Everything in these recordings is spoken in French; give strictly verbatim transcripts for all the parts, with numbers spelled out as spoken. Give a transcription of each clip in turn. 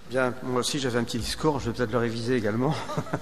Bien, moi aussi j'avais un petit discours, je vais peut-être le réviser également.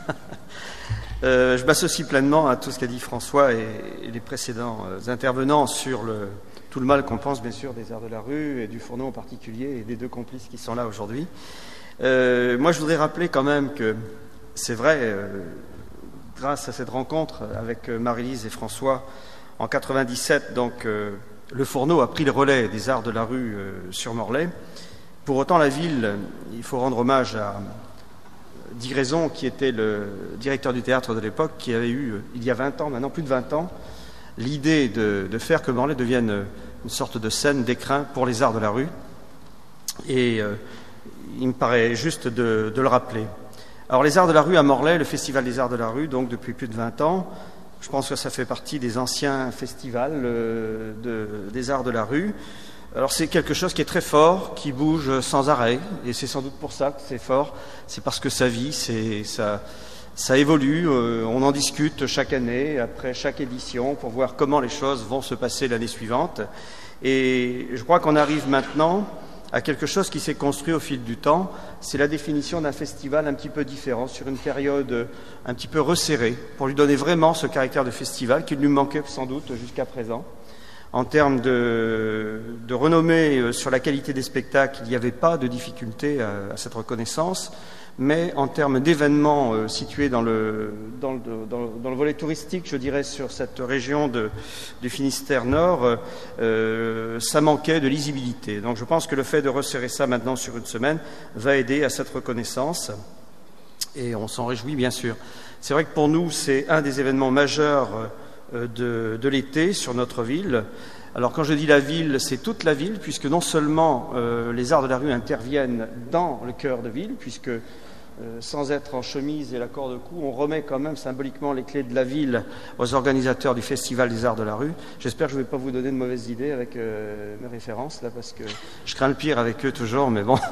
euh, je m'associe pleinement à tout ce qu'a dit François et, et les précédents euh, intervenants sur le, tout le mal qu'on pense bien sûr des Arts de la rue et du Fourneau en particulier et des deux complices qui sont là aujourd'hui. Euh, moi je voudrais rappeler quand même que c'est vrai, euh, grâce à cette rencontre avec Marie-Lise et François en quatre-vingt-dix-sept, donc euh, le Fourneau a pris le relais des Arts de la rue euh, sur Morlaix. Pour autant, la ville, il faut rendre hommage à Diraison, qui était le directeur du théâtre de l'époque, qui avait eu, il y a vingt ans, maintenant plus de vingt ans, l'idée de, de faire que Morlaix devienne une sorte de scène d'écrin pour les arts de la rue. Et euh, il me paraît juste de, de le rappeler. Alors, les arts de la rue à Morlaix, le Festival des arts de la rue, donc depuis plus de vingt ans, je pense que ça fait partie des anciens festivals euh, de, des arts de la rue. Alors c'est quelque chose qui est très fort, qui bouge sans arrêt, et c'est sans doute pour ça que c'est fort, c'est parce que ça vit, c'est, ça, ça évolue, euh, on en discute chaque année, après chaque édition, pour voir comment les choses vont se passer l'année suivante. Et je crois qu'on arrive maintenant à quelque chose qui s'est construit au fil du temps, c'est la définition d'un festival un petit peu différent, sur une période un petit peu resserrée, pour lui donner vraiment ce caractère de festival qui lui manquait sans doute jusqu'à présent. En termes de, de renommée sur la qualité des spectacles, il n'y avait pas de difficulté à, à cette reconnaissance, mais en termes d'événements euh, situés dans le, dans, le, dans, le, dans le volet touristique, je dirais, sur cette région de, du Finistère Nord, euh, ça manquait de lisibilité. Donc je pense que le fait de resserrer ça maintenant sur une semaine va aider à cette reconnaissance, et on s'en réjouit bien sûr. C'est vrai que pour nous, c'est un des événements majeurs de, de l'été sur notre ville. Alors quand je dis la ville, c'est toute la ville, puisque non seulement euh, les arts de la rue interviennent dans le cœur de ville, puisque euh, sans être en chemise et la corde au cou, on remet quand même symboliquement les clés de la ville aux organisateurs du Festival des arts de la rue. J'espère que je ne vais pas vous donner de mauvaises idées avec euh, mes références, là, parce que je crains le pire avec eux toujours, mais bon.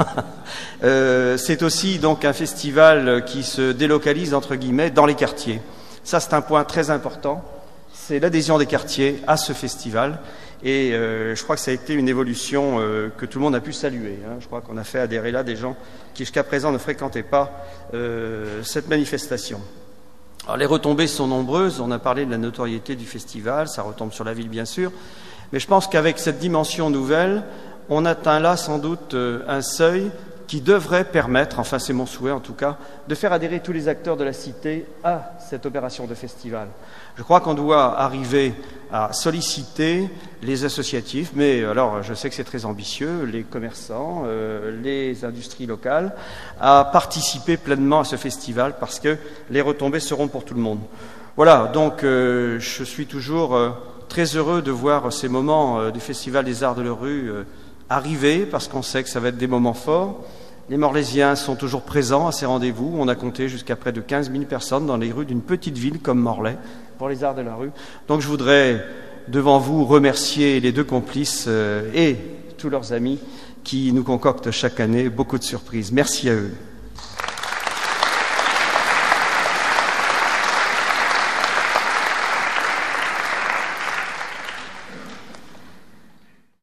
euh, c'est aussi donc un festival qui se délocalise, entre guillemets, dans les quartiers. Ça, c'est un point très important. C'est l'adhésion des quartiers à ce festival. Et euh, je crois que ça a été une évolution euh, que tout le monde a pu saluer. Hein. Je crois qu'on a fait adhérer là des gens qui jusqu'à présent ne fréquentaient pas euh, cette manifestation. Alors les retombées sont nombreuses. On a parlé de la notoriété du festival, ça retombe sur la ville bien sûr. Mais je pense qu'avec cette dimension nouvelle, on atteint là sans doute euh, un seuil qui devrait permettre, enfin c'est mon souhait en tout cas, de faire adhérer tous les acteurs de la cité à cette opération de festival. Je crois qu'on doit arriver à solliciter les associatifs, mais alors je sais que c'est très ambitieux, les commerçants, euh, les industries locales, à participer pleinement à ce festival parce que les retombées seront pour tout le monde. Voilà, donc euh, je suis toujours euh, très heureux de voir ces moments euh, du Festival des Arts de la Rue euh, arriver parce qu'on sait que ça va être des moments forts. Les Morlaisiens sont toujours présents à ces rendez-vous. On a compté jusqu'à près de quinze mille personnes dans les rues d'une petite ville comme Morlaix pour les Arts de la rue. Donc je voudrais devant vous remercier les deux complices euh, et tous leurs amis qui nous concoctent chaque année beaucoup de surprises. Merci à eux.